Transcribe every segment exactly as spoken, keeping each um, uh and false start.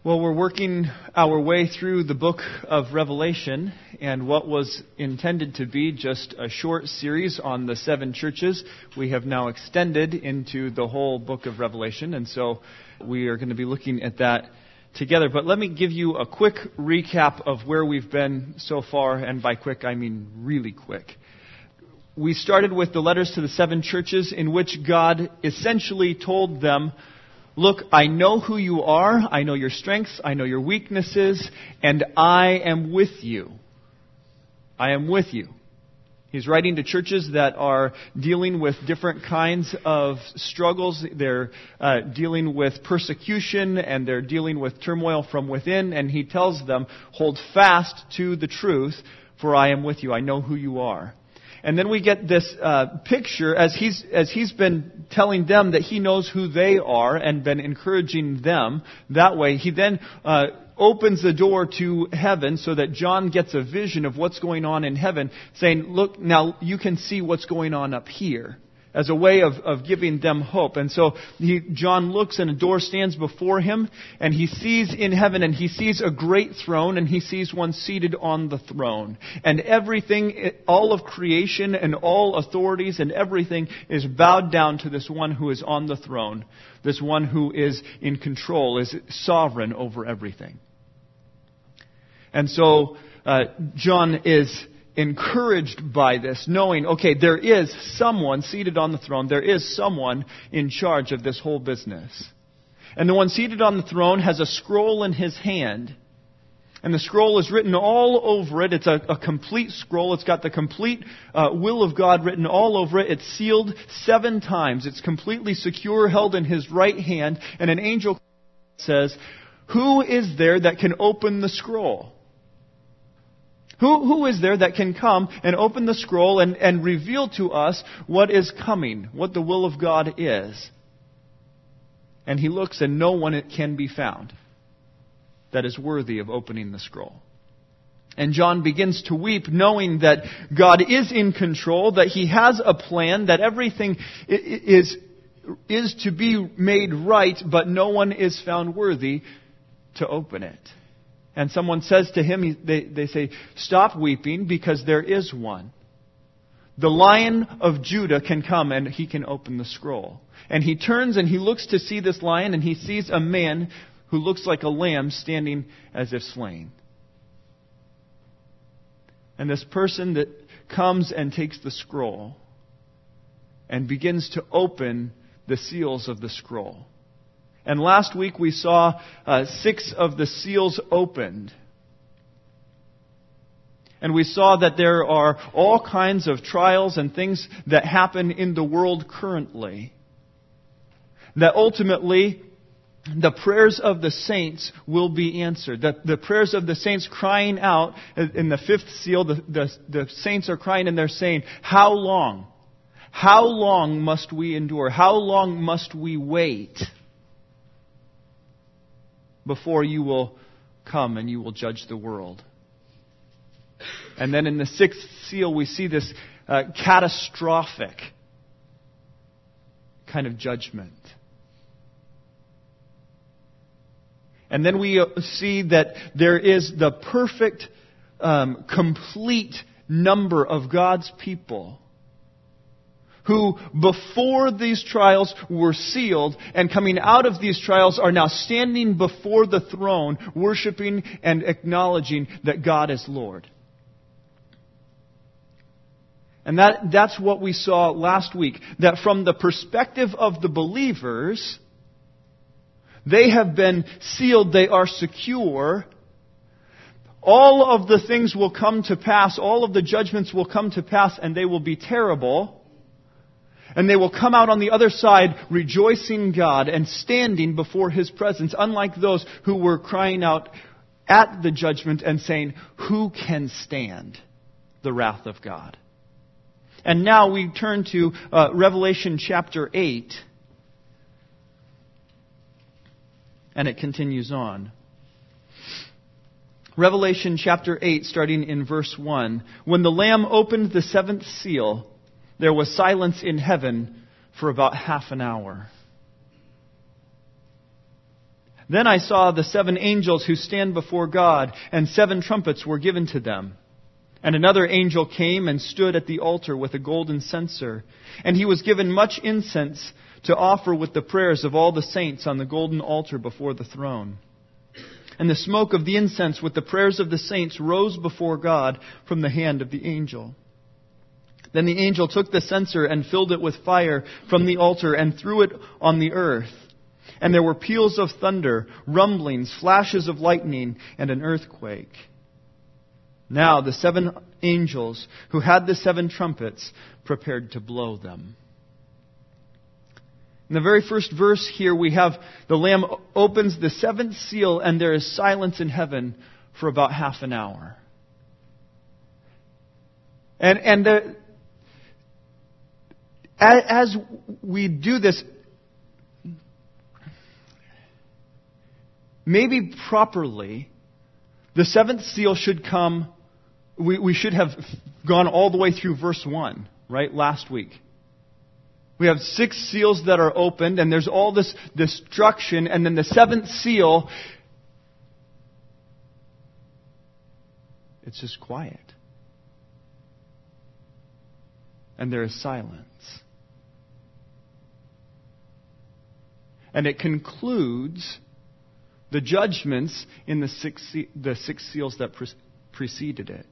Well, we're working our way through the book of Revelation, and what was intended to be just a short series on the seven churches, we have now extended into the whole book of Revelation, and so we are going to be looking at that together. But let me give you a quick recap of where we've been so far, and by quick I mean really quick. We started with the letters to the seven churches in which God essentially told them, look, I know who you are, I know your strengths, I know your weaknesses, and I am with you. I am with you. He's writing to churches that are dealing with different kinds of struggles. They're uh, dealing with persecution, and they're dealing with turmoil from within, and he tells them, hold fast to the truth, for I am with you. I know who you are. And then we get this uh, picture as he's as he's been telling them that he knows who they are and been encouraging them that way. He then uh, opens the door to heaven so that John gets a vision of what's going on in heaven, saying, look, now you can see what's going on up here, as a way of, of giving them hope. And so he, John looks and a door stands before him, and he sees in heaven, and he sees a great throne, and he sees one seated on the throne. And everything, all of creation and all authorities and everything is bowed down to this one who is on the throne, this one who is in control, is sovereign over everything. And so uh, John is encouraged by this, knowing, okay, there is someone seated on the throne. There is someone in charge of this whole business. And the one seated on the throne has a scroll in his hand. And the scroll is written all over it. It's a, a complete scroll. It's got the complete uh, will of God written all over it. It's sealed seven times. It's completely secure, held in his right hand. And an angel says, who is there that can open the scroll? Who, who is there that can come and open the scroll and, and reveal to us what is coming, what the will of God is? And he looks, and no one can be found that is worthy of opening the scroll. And John begins to weep, knowing that God is in control, that he has a plan, that everything is, is to be made right, but no one is found worthy to open it. And someone says to him, they, they say, stop weeping, because there is one. The Lion of Judah can come and he can open the scroll. And he turns and he looks to see this lion, and he sees a man who looks like a lamb standing as if slain. And this person that comes and takes the scroll and begins to open the seals of the scroll. And last week we saw uh, six of the seals opened. And we saw that there are all kinds of trials and things that happen in the world currently. That ultimately the prayers of the saints will be answered. That the prayers of the saints crying out in the fifth seal, the, the, the saints are crying and they're saying, how long? How long must we endure? How long must we wait before you will come and you will judge the world? And then in the sixth seal we see this uh, catastrophic kind of judgment. And then we see that there is the perfect, um, complete number of God's people who before these trials were sealed, and coming out of these trials are now standing before the throne, worshiping and acknowledging that God is Lord. And that, that's what we saw last week, that from the perspective of the believers, they have been sealed, they are secure. All of the things will come to pass, all of the judgments will come to pass, and they will be terrible. And they will come out on the other side rejoicing God and standing before His presence, unlike those who were crying out at the judgment and saying, who can stand the wrath of God? And now we turn to uh, Revelation chapter eight. And it continues on. Revelation chapter eight, starting in verse one. When the Lamb opened the seventh seal, there was silence in heaven for about half an hour. Then I saw the seven angels who stand before God, and seven trumpets were given to them. And another angel came and stood at the altar with a golden censer. And he was given much incense to offer with the prayers of all the saints on the golden altar before the throne. And the smoke of the incense with the prayers of the saints rose before God from the hand of the angel. Then the angel took the censer and filled it with fire from the altar and threw it on the earth. And there were peals of thunder, rumblings, flashes of lightning, and an earthquake. Now the seven angels who had the seven trumpets prepared to blow them. In the very first verse here, we have the Lamb opens the seventh seal, and there is silence in heaven for about half an hour. And and the, as we do this, maybe properly, the seventh seal should come. We, we should have gone all the way through verse one, right? Last week. We have six seals that are opened, and there's all this destruction, and then the seventh seal, it's just quiet. And there is silence. And it concludes the judgments in the six, the six seals that pre- preceded it.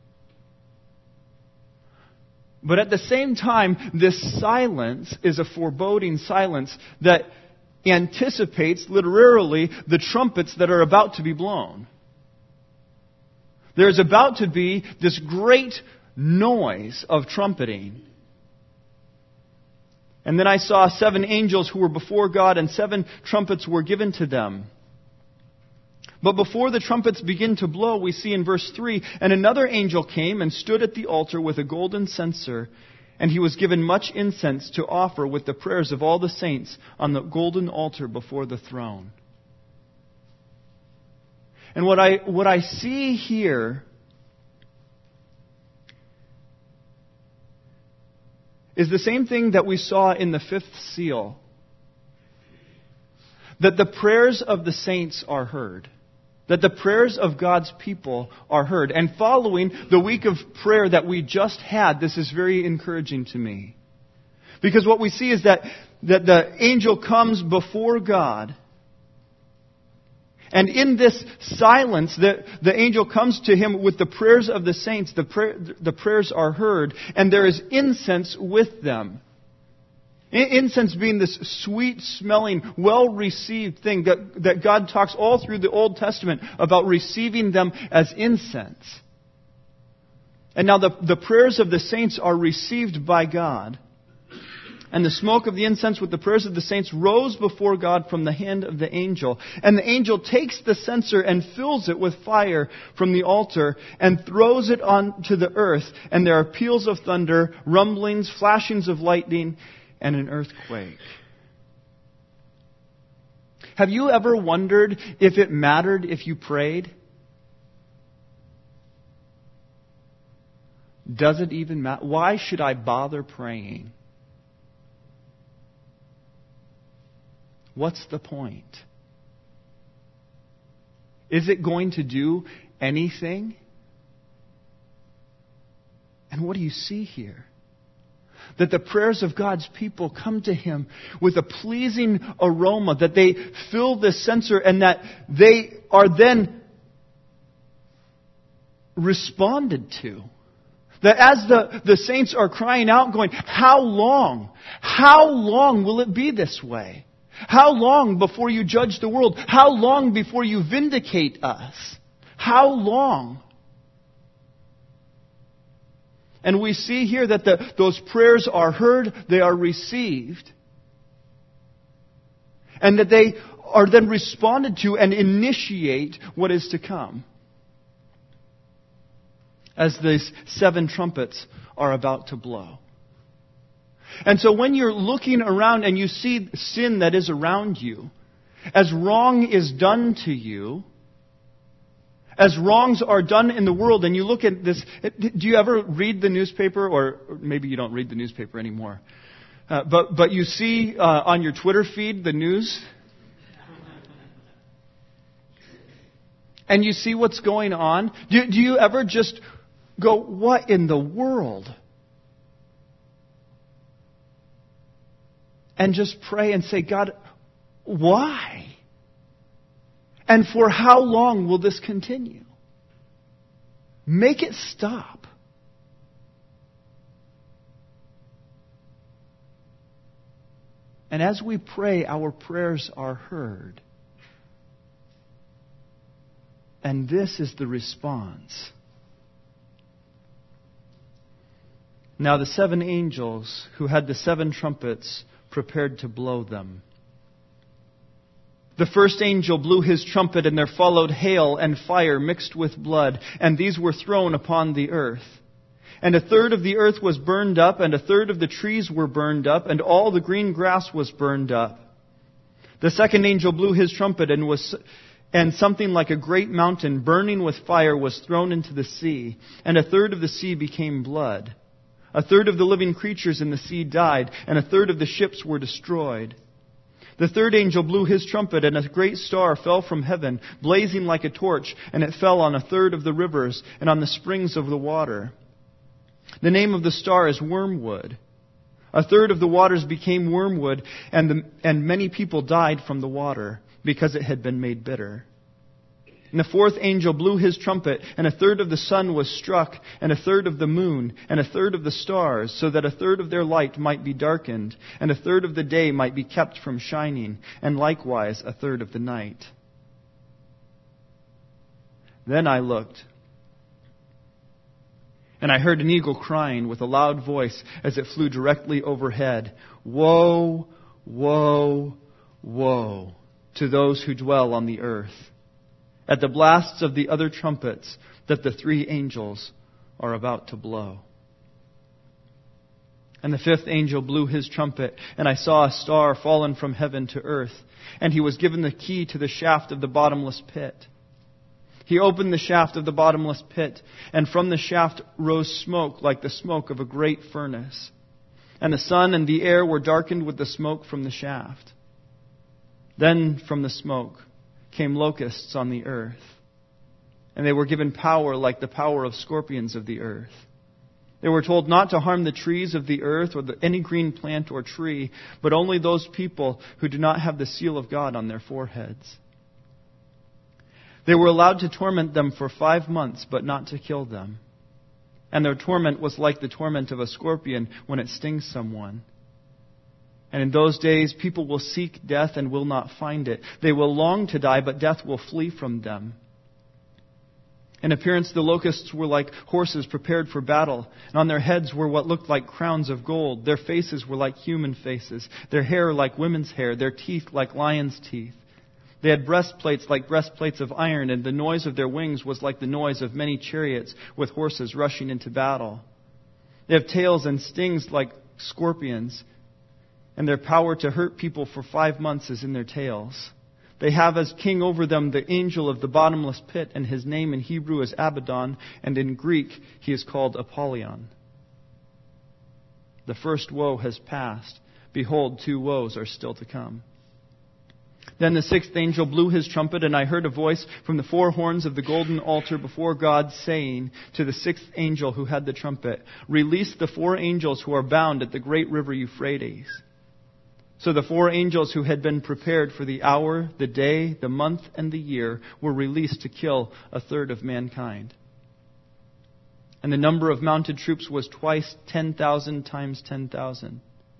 But at the same time, this silence is a foreboding silence that anticipates, literally, the trumpets that are about to be blown. There's about to be this great noise of trumpeting. And then I saw seven angels who were before God, and seven trumpets were given to them. But before the trumpets begin to blow, we see in verse three, and another angel came and stood at the altar with a golden censer, and he was given much incense to offer with the prayers of all the saints on the golden altar before the throne. And what I, what I see here is the same thing that we saw in the fifth seal. That the prayers of the saints are heard. That the prayers of God's people are heard. And following the week of prayer that we just had, this is very encouraging to me. Because what we see is that, that the angel comes before God. And in this silence, the, the angel comes to him with the prayers of the saints. The, prayer, the prayers are heard, and there is incense with them. Incense being this sweet-smelling, well-received thing that, that God talks all through the Old Testament about receiving them as incense. And now the, the prayers of the saints are received by God. And the smoke of the incense with the prayers of the saints rose before God from the hand of the angel. And the angel takes the censer and fills it with fire from the altar and throws it onto the earth. And there are peals of thunder, rumblings, flashings of lightning, and an earthquake. Have you ever wondered if it mattered if you prayed? Does it even matter? Why should I bother praying? What's the point? Is it going to do anything? And what do you see here? That the prayers of God's people come to Him with a pleasing aroma, that they fill the censer, and that they are then responded to. That as the, the saints are crying out, going, how long? How long will it be this way? How long before you judge the world? How long before you vindicate us? How long? And we see here that the, those prayers are heard, they are received, and that they are then responded to and initiate what is to come. As these seven trumpets are about to blow. And so when you're looking around and you see sin that is around you, as wrong is done to you, as wrongs are done in the world, and you look at this, do you ever read the newspaper? Or maybe you don't read the newspaper anymore. Uh, but, but you see uh, on your Twitter feed the news. and you see what's going on, do, do you ever just go, what in the world? And just pray and say, God, why? And for how long will this continue? Make it stop. And as we pray, our prayers are heard. And this is the response. Now the seven angels who had the seven trumpets prepared to blow them. The first angel blew his trumpet, and there followed hail and fire mixed with blood, and these were thrown upon the earth. And a third of the earth was burned up, and a third of the trees were burned up, and all the green grass was burned up. The second angel blew his trumpet, and was and something like a great mountain burning with fire was thrown into the sea, and a third of the sea became blood. A third of the living creatures in the sea died, and a third of the ships were destroyed. The third angel blew his trumpet, and a great star fell from heaven, blazing like a torch, and it fell on a third of the rivers and on the springs of the water. The name of the star is Wormwood. A third of the waters became wormwood, and, the, and many people died from the water, because it had been made bitter. And the fourth angel blew his trumpet, and a third of the sun was struck, and a third of the moon, and a third of the stars, so that a third of their light might be darkened, and a third of the day might be kept from shining, and likewise a third of the night. Then I looked, and I heard an eagle crying with a loud voice as it flew directly overhead, "Woe, woe, woe to those who dwell on the earth, at the blasts of the other trumpets that the three angels are about to blow." And the fifth angel blew his trumpet, and I saw a star fallen from heaven to earth, and he was given the key to the shaft of the bottomless pit. He opened the shaft of the bottomless pit, and from the shaft rose smoke like the smoke of a great furnace. And the sun and the air were darkened with the smoke from the shaft. Then from the smoke came locusts on the earth, and they were given power like the power of scorpions of the earth. They were told not to harm the trees of the earth or the, any green plant or tree, but only those people who do not have the seal of God on their foreheads. They were allowed to torment them for five months, but not to kill them. And their torment was like the torment of a scorpion when it stings someone. And in those days, people will seek death and will not find it. They will long to die, but death will flee from them. In appearance, the locusts were like horses prepared for battle, and on their heads were what looked like crowns of gold. Their faces were like human faces, their hair like women's hair, their teeth like lions' teeth. They had breastplates like breastplates of iron, and the noise of their wings was like the noise of many chariots with horses rushing into battle. They have tails and stings like scorpions, and their power to hurt people for five months is in their tails. They have as king over them the angel of the bottomless pit, and his name in Hebrew is Abaddon, and in Greek he is called Apollyon. The first woe has passed. Behold, two woes are still to come. Then the sixth angel blew his trumpet, and I heard a voice from the four horns of the golden altar before God saying to the sixth angel who had the trumpet, "Release the four angels who are bound at the great river Euphrates." So the four angels who had been prepared for the hour, the day, the month, and the year were released to kill a third of mankind. And the number of mounted troops was twice ten thousand times ten thousand.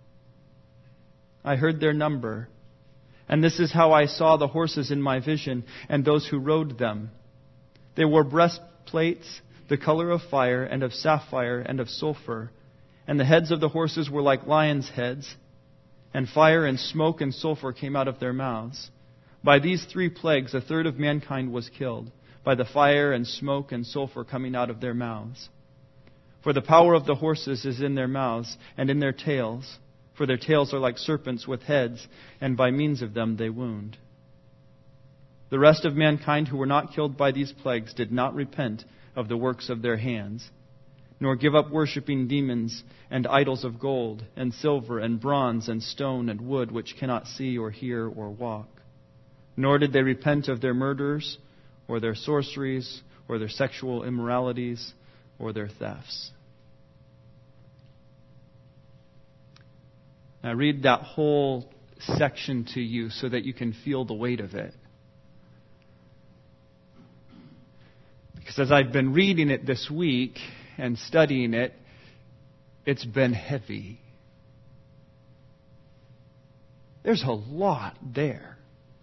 I heard their number, and this is how I saw the horses in my vision and those who rode them. They wore breastplates, the color of fire and of sapphire and of sulfur, and the heads of the horses were like lions' heads, and fire and smoke and sulfur came out of their mouths. By these three plagues a third of mankind was killed, by the fire and smoke and sulfur coming out of their mouths. For the power of the horses is in their mouths and in their tails, for their tails are like serpents with heads, and by means of them they wound. The rest of mankind who were not killed by these plagues did not repent of the works of their hands, nor give up worshipping demons and idols of gold and silver and bronze and stone and wood, which cannot see or hear or walk. Nor did they repent of their murders or their sorceries, or their sexual immoralities, or their thefts. I read that whole section to you so that you can feel the weight of it. Because as I've been reading it this week and studying it, it's been heavy. There's a lot there.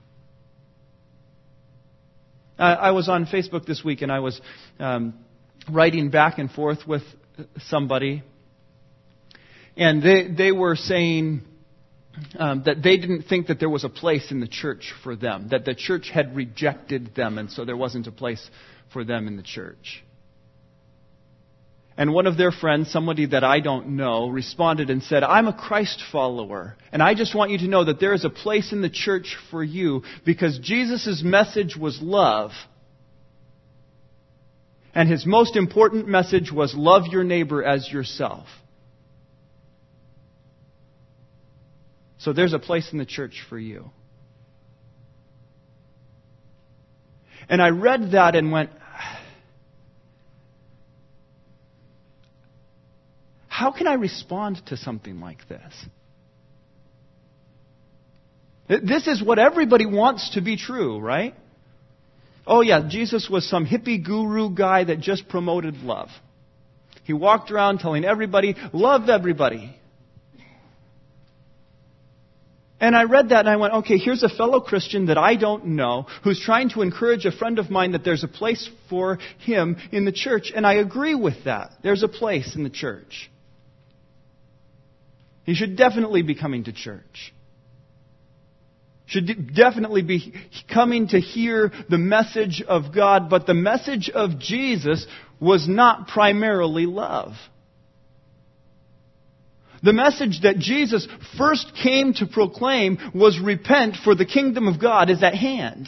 I, I was on Facebook this week and I was um, writing back and forth with somebody. And they, they were saying um, that they didn't think that there was a place in the church for them. That the church had rejected them and so there wasn't a place for them in the church. And one of their friends, somebody that I don't know, responded and said, I'm a Christ follower. And I just want you to know that there is a place in the church for you because Jesus' message was love. And his most important message was love your neighbor as yourself. So there's a place in the church for you. And I read that and went, how can I respond to something like this? This is what everybody wants to be true, right? Oh yeah, Jesus was some hippie guru guy that just promoted love. He walked around telling everybody, love everybody. And I read that and I went, okay, here's a fellow Christian that I don't know who's trying to encourage a friend of mine that there's a place for him in the church. And I agree with that. There's a place in the church. He should definitely be coming to church. Should definitely be coming to hear the message of God. But the message of Jesus was not primarily love. The message that Jesus first came to proclaim was repent, for the kingdom of God is at hand.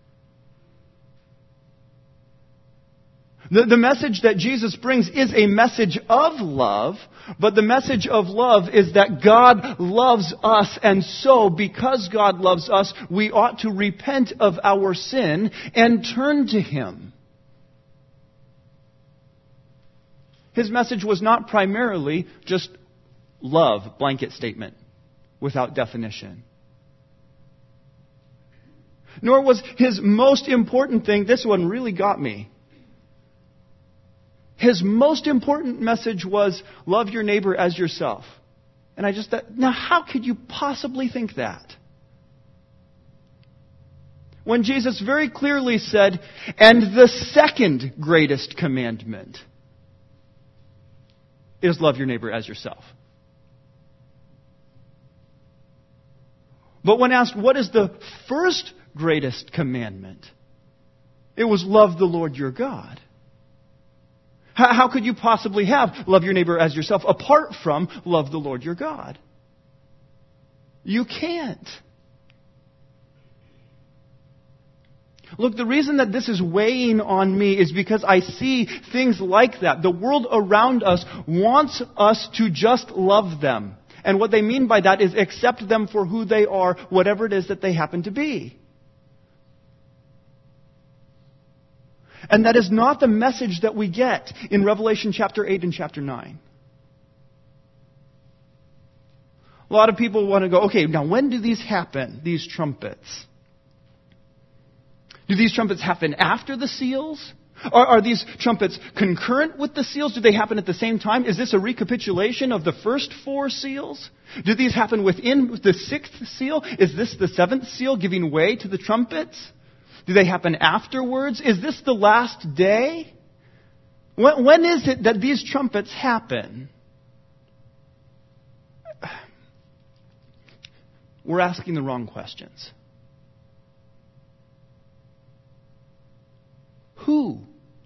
The, the message that Jesus brings is a message of love, but the message of love is that God loves us, and so because God loves us, we ought to repent of our sin and turn to Him. His message was not primarily just love, blanket statement, without definition. Nor was his most important thing, this one really got me. His most important message was, love your neighbor as yourself. And I just thought, now how could you possibly think that? When Jesus very clearly said, and the second greatest commandment is love your neighbor as yourself. But when asked, what is the first greatest commandment? It was love the Lord your God. How, how could you possibly have love your neighbor as yourself apart from love the Lord your God? You can't. Look, the reason that this is weighing on me is because I see things like that. The world around us wants us to just love them. And what they mean by that is accept them for who they are, whatever it is that they happen to be. And that is not the message that we get in Revelation chapter eight and chapter nine. A lot of people want to go, okay, now when do these happen, these trumpets? Do these trumpets happen after the seals? Are, are these trumpets concurrent with the seals? Do they happen at the same time? Is this a recapitulation of the first four seals? Do these happen within the sixth seal? Is this the seventh seal giving way to the trumpets? Do they happen afterwards? Is this the last day? When, when is it that these trumpets happen? We're asking the wrong questions. Who?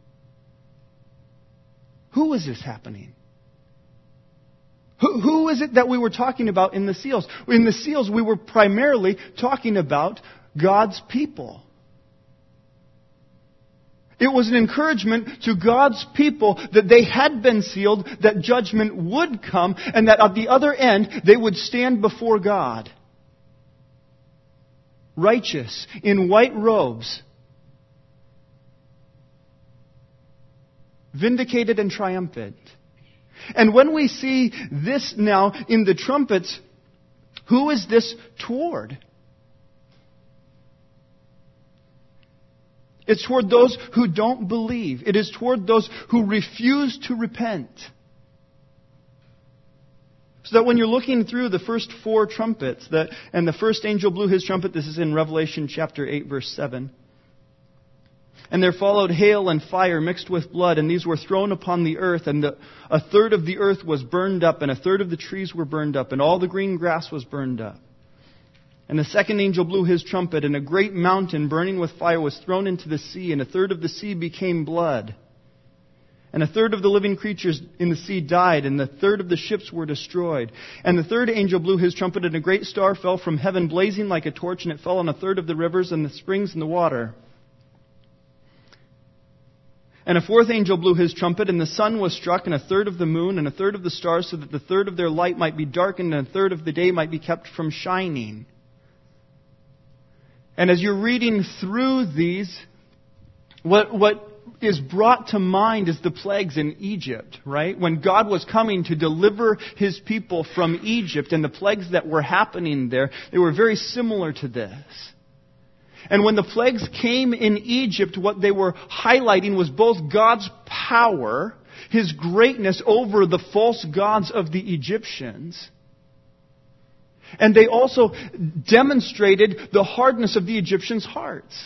Who is this happening? Who, who is it that we were talking about in the seals? In the seals, we were primarily talking about God's people. It was an encouragement to God's people that they had been sealed, that judgment would come, and that at the other end, they would stand before God. Righteous, in white robes, vindicated and triumphant. And when we see this now in the trumpets, who is this toward? It's toward those who don't believe. It is toward those who refuse to repent. So that when you're looking through the first four trumpets, that, and the first angel blew his trumpet, this is in Revelation chapter eight, verse seven. And there followed hail and fire mixed with blood, and these were thrown upon the earth, and the, a third of the earth was burned up, and a third of the trees were burned up, and all the green grass was burned up. And the second angel blew his trumpet, and a great mountain burning with fire was thrown into the sea, and a third of the sea became blood. And a third of the living creatures in the sea died, and the third of the ships were destroyed. And the third angel blew his trumpet, and a great star fell from heaven, blazing like a torch, and it fell on a third of the rivers and the springs and the water. And a fourth angel blew his trumpet, and the sun was struck, and a third of the moon, and a third of the stars, so that the third of their light might be darkened, and a third of the day might be kept from shining. And as you're reading through these, what what is brought to mind is the plagues in Egypt, right? When God was coming to deliver His people from Egypt, and the plagues that were happening there, they were very similar to this. And when the plagues came in Egypt, what they were highlighting was both God's power, His greatness over the false gods of the Egyptians. And they also demonstrated the hardness of the Egyptians' hearts.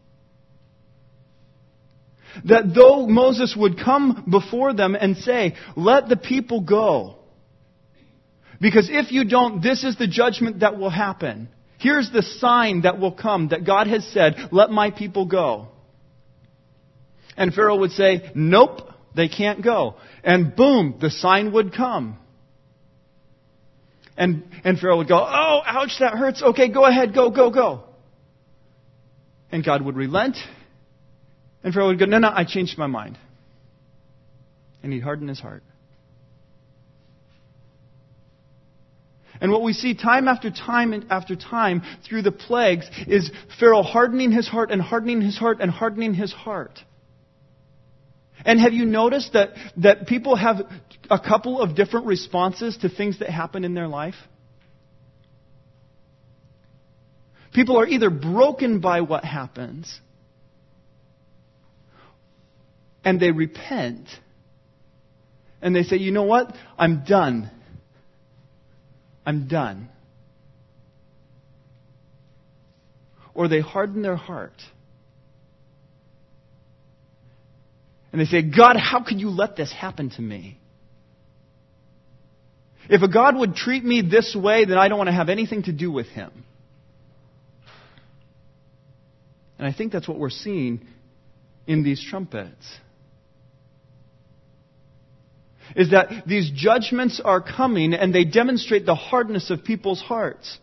That though Moses would come before them and say, "Let the people go, because if you don't, this is the judgment that will happen. Here's the sign that will come, that God has said, let my people go." And Pharaoh would say, "Nope, they can't go." And boom, the sign would come. And, and Pharaoh would go, "Oh, ouch, that hurts. Okay, go ahead, go, go, go." And God would relent. And Pharaoh would go, "No, no, I changed my mind." And he'd harden his heart. And what we see time after time after time through the plagues is Pharaoh hardening his heart and hardening his heart and hardening his heart. And have you noticed that, that people have a couple of different responses to things that happen in their life? People are either broken by what happens, and they repent, and they say, "You know what? I'm done. I'm done." Or they harden their heart. And they say, "God, how could you let this happen to me? If a God would treat me this way, then I don't want to have anything to do with Him." And I think that's what we're seeing in these trumpets. Is that these judgments are coming, and they demonstrate the hardness of people's hearts.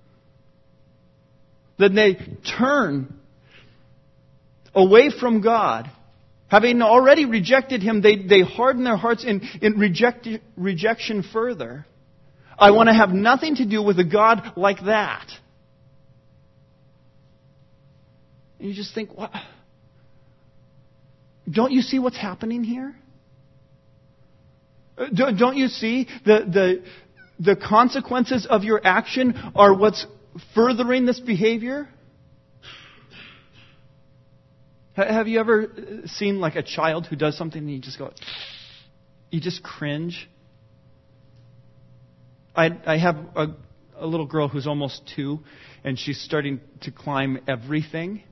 That they turn away from God. Having already rejected Him, they, they harden their hearts in, in reject, rejection further. I want to have nothing to do with a God like that. And you just think, what? Don't you see what's happening here? Don't you see the, the, the consequences of your action are what's furthering this behavior? Have you ever seen like a child who does something and you just go, you just cringe? I, I have a, a little girl who's almost two, and she's starting to climb everything.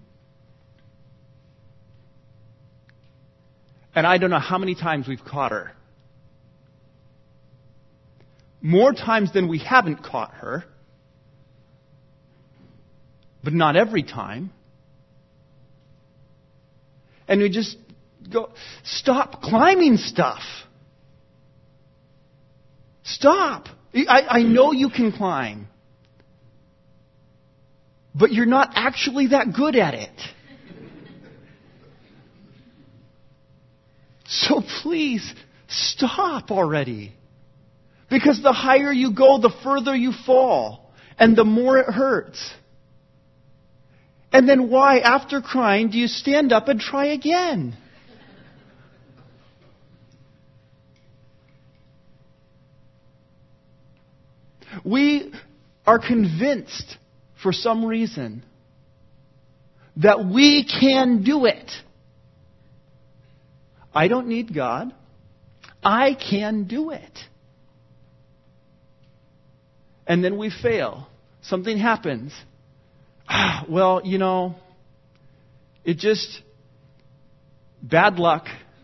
And I don't know how many times we've caught her. More times than we haven't caught her. But not every time. And we just go, "Stop climbing stuff. Stop. I, I know you can climb. But you're not actually that good at it. So please, stop already. Because the higher you go, the further you fall. And the more it hurts. And then why, after crying, do you stand up and try again? We are convinced, for some reason, that we can do it. I don't need God. I can do it. And then we fail. Something happens. Ah, well, you know, it just, bad luck.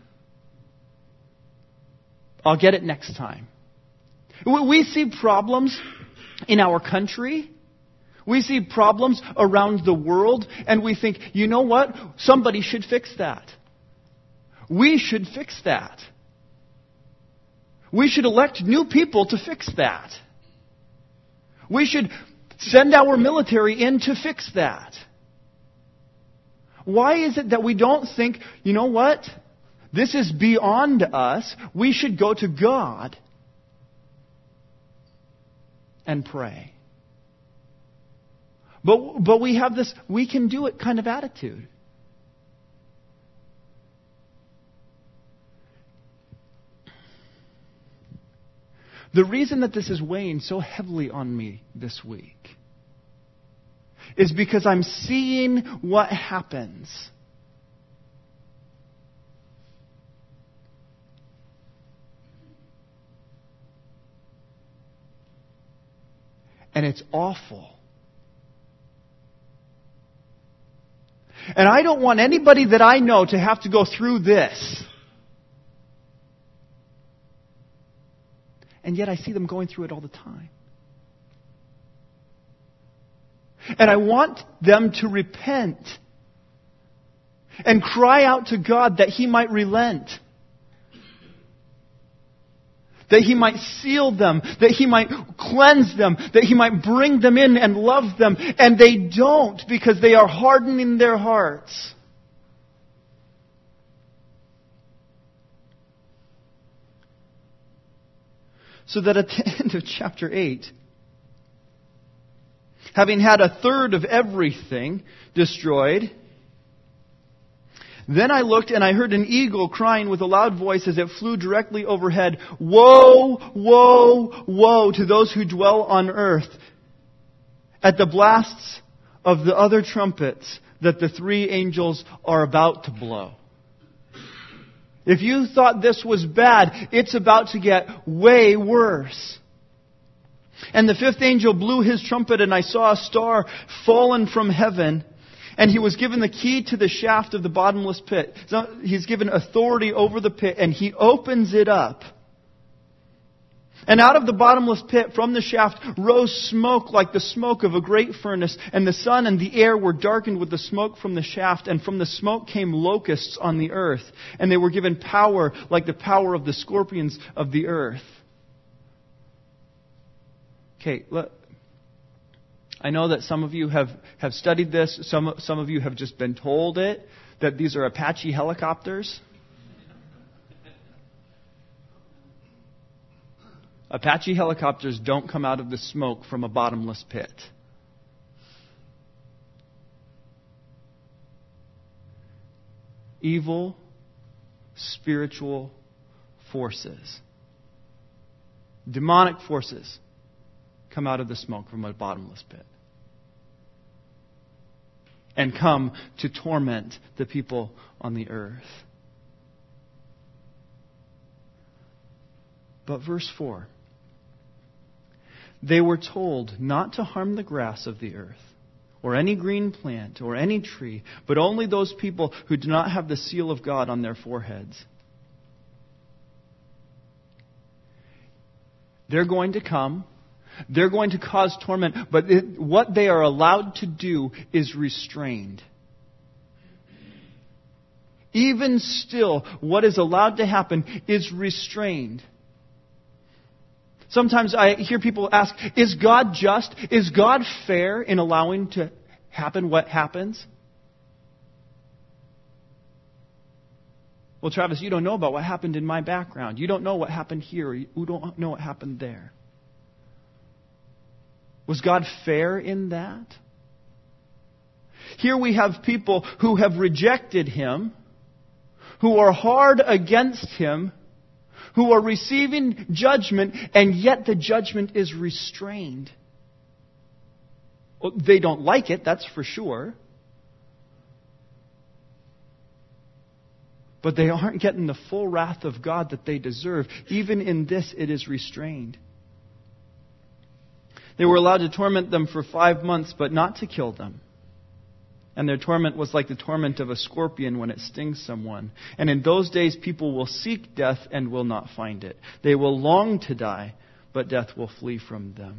I'll get it next time. We see problems in our country. We see problems around the world, and we think, you know what? Somebody should fix that. We should fix that. We should elect new people to fix that. We should send our military in to fix that. Why is it that we don't think, you know what? This is beyond us. We should go to God and pray. But, but we have this, we can do it kind of attitude. The reason that this is weighing so heavily on me this week is because I'm seeing what happens. And it's awful. And I don't want anybody that I know to have to go through this. And yet I see them going through it all the time. And I want them to repent and cry out to God that He might relent. That He might seal them, that He might cleanse them, that He might bring them in and love them. And they don't, because they are hardening their hearts. So that at the end of chapter eight, having had a third of everything destroyed, then I looked and I heard an eagle crying with a loud voice as it flew directly overhead, "Woe, woe, woe to those who dwell on earth at the blasts of the other trumpets that the three angels are about to blow." If you thought this was bad, it's about to get way worse. And the fifth angel blew his trumpet, and I saw a star fallen from heaven. And he was given the key to the shaft of the bottomless pit. So he's given authority over the pit, and he opens it up. And out of the bottomless pit, from the shaft, rose smoke like the smoke of a great furnace. And the sun and the air were darkened with the smoke from the shaft. And from the smoke came locusts on the earth. And they were given power like the power of the scorpions of the earth. Okay, look. I know that some of you have, have studied this. Some, some of you have just been told it, that these are Apache helicopters. Apache helicopters don't come out of the smoke from a bottomless pit. Evil, spiritual forces, demonic forces, come out of the smoke from a bottomless pit and come to torment the people on the earth. But verse four, they were told not to harm the grass of the earth, or any green plant, or any tree, but only those people who do not have the seal of God on their foreheads. They're going to come. They're going to cause torment, but it, what they are allowed to do is restrained. Even still, what is allowed to happen is restrained. Sometimes I hear people ask, is God just? Is God fair in allowing to happen what happens? Well, Travis, you don't know about what happened in my background. You don't know what happened here. You don't know what happened there. Was God fair in that? Here we have people who have rejected Him, who are hard against Him, who are receiving judgment, and yet the judgment is restrained. Well, they don't like it, that's for sure. But they aren't getting the full wrath of God that they deserve. Even in this, it is restrained. They were allowed to torment them for five months, but not to kill them. And their torment was like the torment of a scorpion when it stings someone. And in those days, people will seek death and will not find it. They will long to die, but death will flee from them.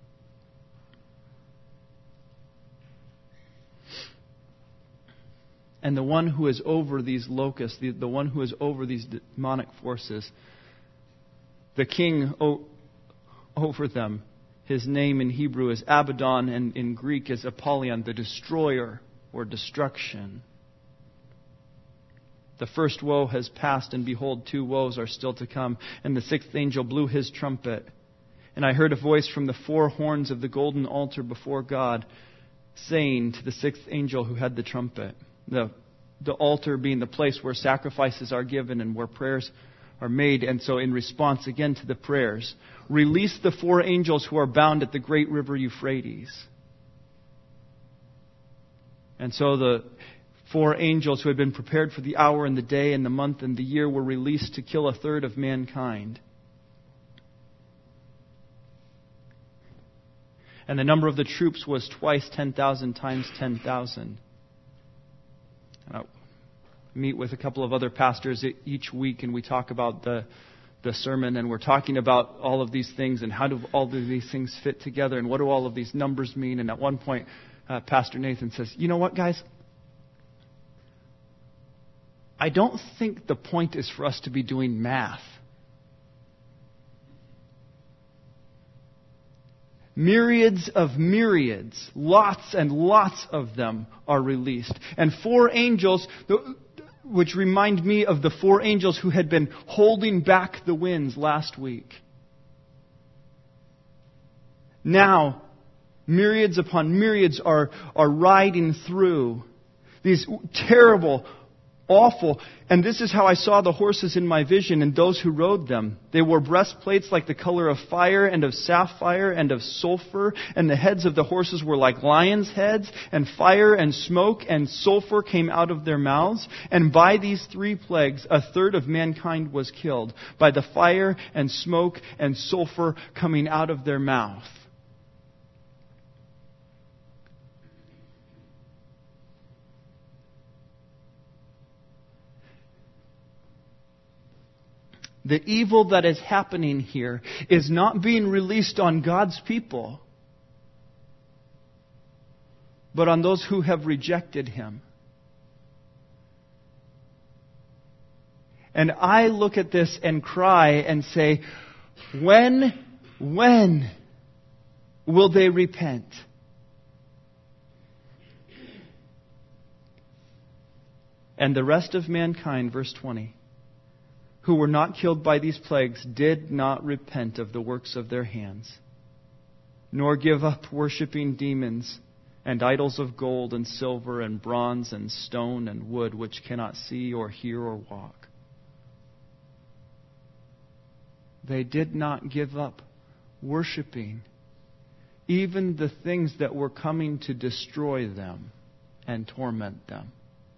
And the one who is over these locusts, the, the one who is over these demonic forces, the king o- over them, his name in Hebrew is Abaddon, and in Greek is Apollyon, the destroyer or destruction. The first woe has passed, and behold, two woes are still to come. And the sixth angel blew his trumpet. And I heard a voice from the four horns of the golden altar before God, saying to the sixth angel who had the trumpet, the, the altar being the place where sacrifices are given and where prayers are made. And so in response again to the prayers, release the four angels who are bound at the great river Euphrates. And so the four angels who had been prepared for the hour and the day and the month and the year were released to kill a third of mankind. And the number of the troops was twice ten thousand times ten thousand. I meet with a couple of other pastors each week, and we talk about the the sermon, and we're talking about all of these things and how do all of these things fit together and what do all of these numbers mean. And at one point, uh, Pastor Nathan says, you know what, guys? I don't think the point is for us to be doing math. Myriads of myriads, lots and lots of them are released. And four angels, which remind me of the four angels who had been holding back the winds last week. Now, myriads upon myriads are, are riding through these terrible, awful. And this is how I saw the horses in my vision and those who rode them. They wore breastplates like the color of fire and of sapphire and of sulfur. And the heads of the horses were like lions' heads. And fire and smoke and sulfur came out of their mouths. And by these three plagues, a third of mankind was killed. By the fire and smoke and sulfur coming out of their mouth. The evil that is happening here is not being released on God's people, but on those who have rejected Him. And I look at this and cry and say, when, when will they repent? And the rest of mankind, verse twenty, who were not killed by these plagues, did not repent of the works of their hands, nor give up worshipping demons and idols of gold and silver and bronze and stone and wood, which cannot see or hear or walk. They did not give up worshipping even the things that were coming to destroy them and torment them.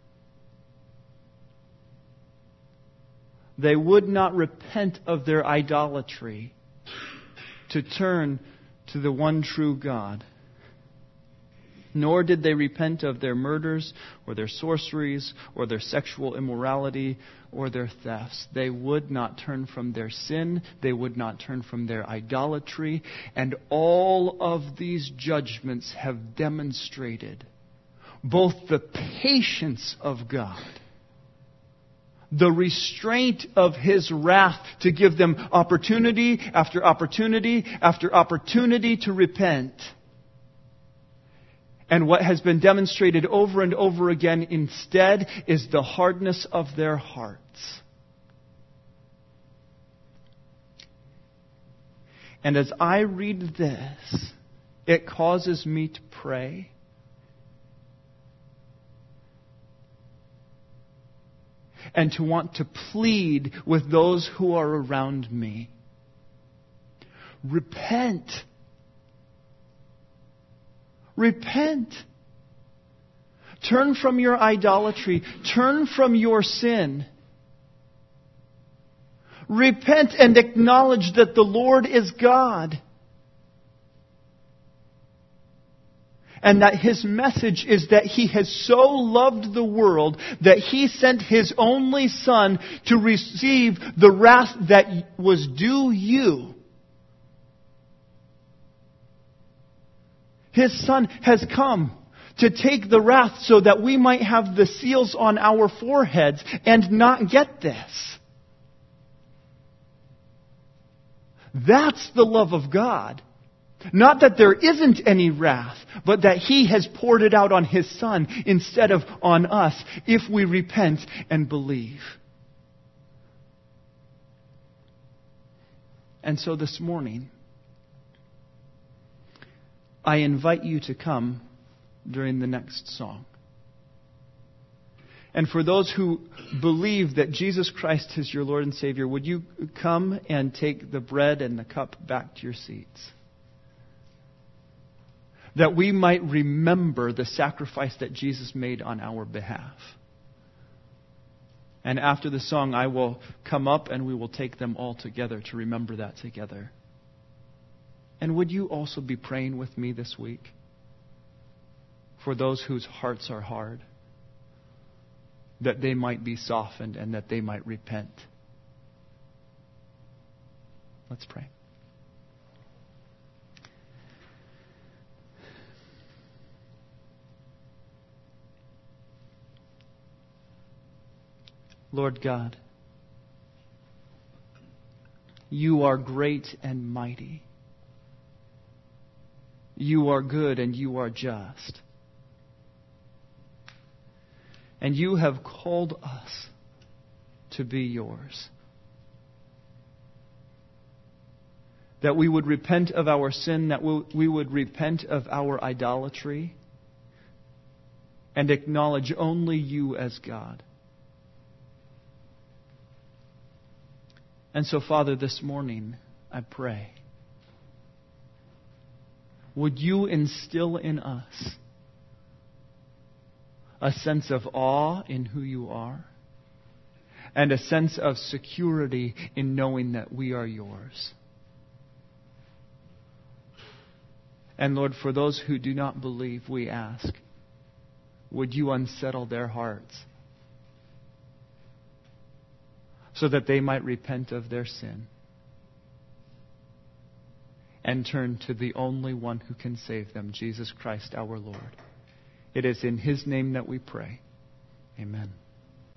They would not repent of their idolatry to turn to the one true God. Nor did they repent of their murders or their sorceries or their sexual immorality or their thefts. They would not turn from their sin. They would not turn from their idolatry. And all of these judgments have demonstrated both the patience of God, the restraint of His wrath to give them opportunity after opportunity after opportunity to repent. And what has been demonstrated over and over again instead is the hardness of their hearts. And as I read this, it causes me to pray. and to want to plead with those who are around me. Repent. Repent. Turn from your idolatry. Turn from your sin. Repent and acknowledge that the Lord is God. And that His message is that He has so loved the world that He sent His only Son to receive the wrath that was due you. His Son has come to take the wrath so that we might have the seals on our foreheads and not get this. That's the love of God. Not that there isn't any wrath, but that He has poured it out on His Son instead of on us if we repent and believe. And so this morning, I invite you to come during the next song. And for those who believe that Jesus Christ is your Lord and Savior, would you come and take the bread and the cup back to your seats? That we might remember the sacrifice that Jesus made on our behalf. And after the song, I will come up and we will take them all together to remember that together. And would you also be praying with me this week for those whose hearts are hard, that they might be softened and that they might repent? Let's pray. Lord God, You are great and mighty. You are good and You are just. And You have called us to be Yours. That we would repent of our sin, that we would repent of our idolatry, and acknowledge only You as God. And so, Father, this morning, I pray, would You instill in us a sense of awe in who You are, and a sense of security in knowing that we are Yours. And Lord, for those who do not believe, we ask, would You unsettle their hearts so that they might repent of their sin and turn to the only one who can save them, Jesus Christ our Lord. It is in His name that we pray. Amen.